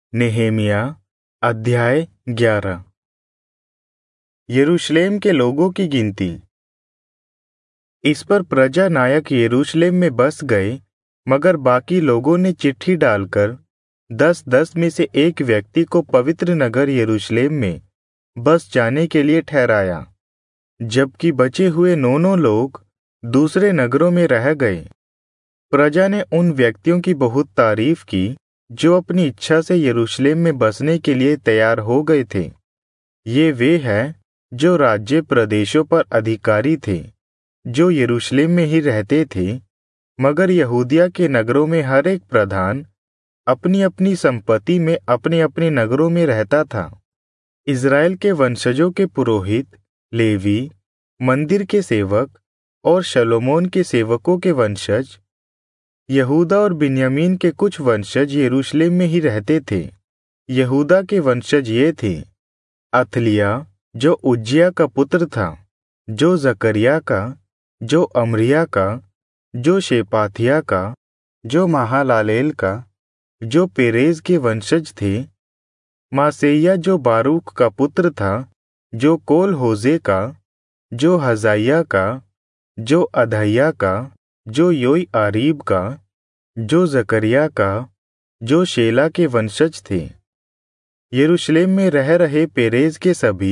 नेहेमिया अध्याय 11। यरूशलेम के लोगों की गिनती। इस पर प्रजा नायक यरूशलेम में बस गए, मगर बाकी लोगों ने चिट्ठी डालकर 10-10 में से एक व्यक्ति को पवित्र नगर यरूशलेम में बस जाने के लिए ठहराया, जबकि बचे हुए 9 लोग दूसरे नगरों में रह गए। प्रजा ने उन व्यक्तियों की बहुत तारीफ की जो अपनी इच्छा से यरूशलेम में बसने के लिए तैयार हो गए थे। ये वे हैं जो राज्य प्रदेशों पर अधिकारी थे, जो यरूशलेम में ही रहते थे, मगर यहूदिया के नगरों में हर एक प्रधान अपनी अपनी संपत्ति में अपने अपने नगरों में रहता था। इज़राइल के वंशजों के पुरोहित, लेवी, मंदिर के सेवक और शलोमोन के सेवकों के वंशज, यहूदा और बिन्यामीन के कुछ वंशज यरूशलेम में ही रहते थे। यहूदा के वंशज ये थे: अथलिया जो उज्जिया का पुत्र था, जो जकरिया का, जो अमरिया का, जो शेपाथिया का, जो महालालेल का, जो पेरेज के वंशज थे, मासेया जो बारूक का पुत्र था, जो कोल होजे का, जो हजाइया का, जो अधैया का, जो योई आरीब का, जो जकरिया का, जो शेला के वंशज थे। यरूशलेम में रह रहे पेरेज के सभी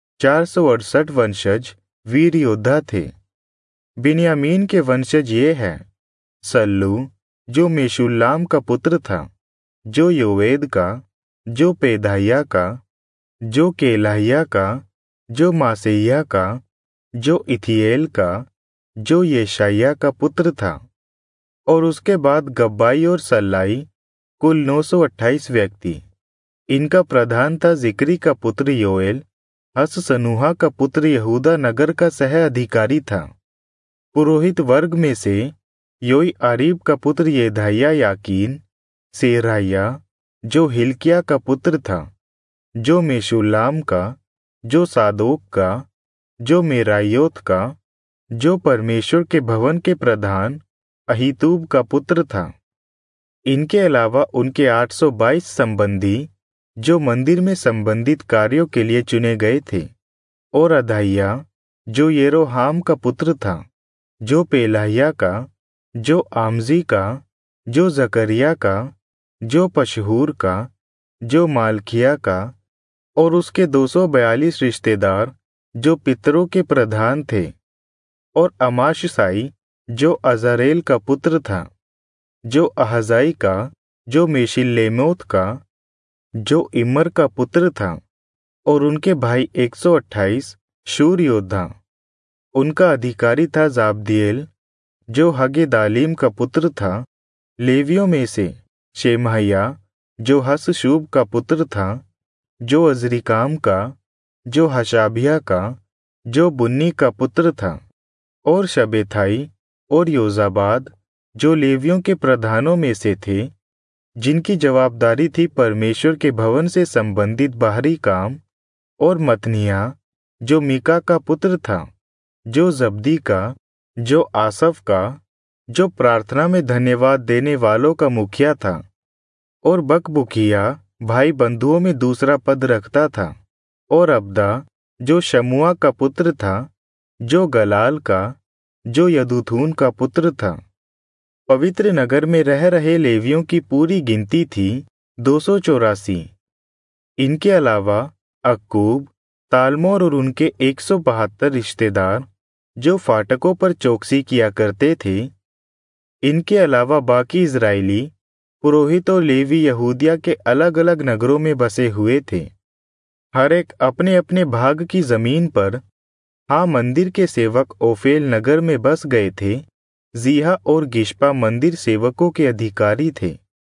468 वंशज वीर योद्धा थे। बिन्यामीन के वंशज ये हैं: सल्लू जो मेशुल्लाम का पुत्र था, जो योवेद का, जो पेदाहिया का, जो केलाहिया का, जो मासेया का, जो इथिएल का, जो येशाया का पुत्र था। और उसके बाद गब्बाई और सल्लाई, कुल 928 व्यक्ति। इनका प्रधान था जिक्री का पुत्र योएल। हससनुहा का पुत्र यहूदा नगर का सह अधिकारी था। पुरोहित वर्ग में से योई आरीब का पुत्र येदाया याकीन, सेराया जो हिल्किया का पुत्र था, जो मेशुल्लाम का, जो सादोक का, जो मेरायोत का, जो परमेश्वर के भवन के प्रधान अहीतूब का पुत्र था। इनके अलावा उनके 822 संबंधी जो मंदिर में संबंधित कार्यों के लिए चुने गए थे, और अधाइया जो येरोहाम का पुत्र था, जो पेलाहिया का, जो आमजी का, जो जकरिया का, जो पशहूर का, जो मालकिया का, और उसके 242 रिश्तेदार जो पितरों के प्रधान थे, और अमाशसाई जो अजारेल का पुत्र था, जो अहजाई का, जो मेशिल्लेमोत का, जो इमर का पुत्र था, और उनके भाई 128 शूर योद्धा। उनका अधिकारी था जाब्दिएल जो हगेदालीम का पुत्र था। लेवियों में से शेमहिया जो हसशूब का पुत्र था, जो अजरिकाम का, जो हशाबिया का, जो बुन्नी का पुत्र था, और शबेथाई और योजाबाद जो लेवियों के प्रधानों में से थे, जिनकी जवाबदारी थी परमेश्वर के भवन से संबंधित बाहरी काम, और मतनिया जो मीका का पुत्र था, जो जब्दी का, जो आसफ का, जो प्रार्थना में धन्यवाद देने वालों का मुखिया था, और बकबुकिया भाई बंधुओं में दूसरा पद रखता था, और अब्दा जो शमुआ का पुत्र था, जो गलाल का, जो यदूथून का पुत्र था। पवित्र नगर में रह रहे लेवियों की पूरी गिनती थी 284। इनके अलावा अक्कूब, तालमोर और उनके 172 रिश्तेदार जो फाटकों पर चौकसी किया करते थे। इनके अलावा बाकी इजराइली पुरोहित और लेवी यहूदिया के अलग अलग नगरों में बसे हुए थे, हर एक अपने अपने भाग की जमीन पर। हाँ, मंदिर के सेवक ओफेल नगर में बस गए थे। जीहा और गिशपा मंदिर सेवकों के अधिकारी थे।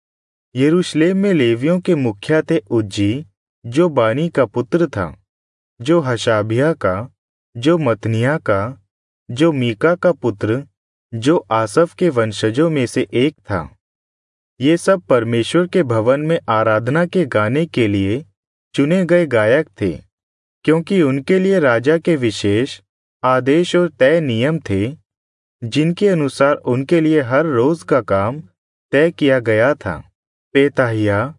यरूशलेम में लेवियों के मुखिया थे उज्जी जो बानी का पुत्र था, जो हशाबिया का, जो मतनिया का, जो मीका का पुत्र, जो आसफ के वंशजों में से एक था। ये सब परमेश्वर के भवन में आराधना के गाने के लिए चुने गए गायक थे, क्योंकि उनके लिए राजा के विशेष आदेश और तय नियम थे, जिनके अनुसार उनके लिए हर रोज का काम तय किया गया था। पेताहिया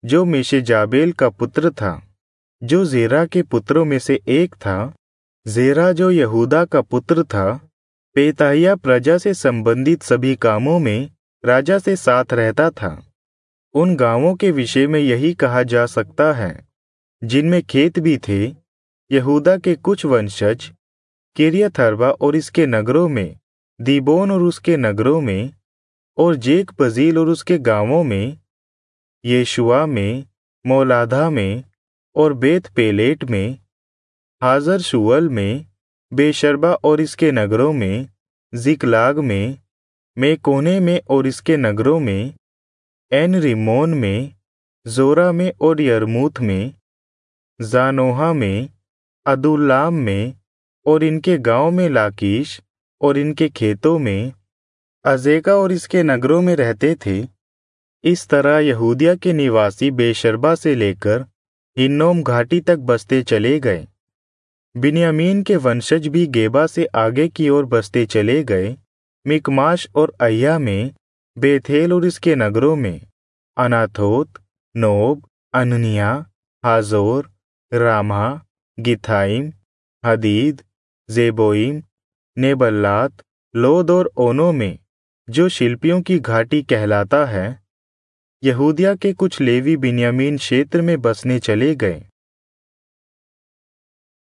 जो मेशेजाबेल का पुत्र था, जो जेरा के पुत्रों में से एक था। जेरा जो यहूदा का पुत्र था। पेताहिया प्रजा से संबंधित सभी कामों में राजा से साथ रहता था। उन गांवों के विषय में यही कहा जा सकता है जिनमें खेत भी थे। यहूदा के कुछ वंशज किरियत अर्बा और इसके नगरों में, दीबोन और उसके नगरों में, और जेक बजील और उसके गांवों में, येशुआ में, मौलादा में और बेत पेलेट में, हाजर शुअल में, बेशरबा और इसके नगरों में, जिकलाग में, मेकोने में और इसके नगरों में, एन रिमोन में, जोरा में और यरमूत में, जानोहा में, अदुल्लाम में और इनके गांव में, लाकीश और इनके खेतों में, अजेका और इसके नगरों में रहते थे। इस तरह यहूदिया के निवासी बेशरबा से लेकर हिन्नोम घाटी तक बसते चले गए। बिन्यामीन के वंशज भी गेबा से आगे की ओर बसते चले गए। मिकमाश और अय्या में, बेथेल और इसके नगरों में, अनाथोत, नोब, अननिया, हाजोर, रामा, गिथाइम, हदीद, जेबोइम, नेबल्लात, लोद और ओनो में, जो शिल्पियों की घाटी कहलाता है। यहूदिया के कुछ लेवी बिन्यामीन क्षेत्र में बसने चले गए।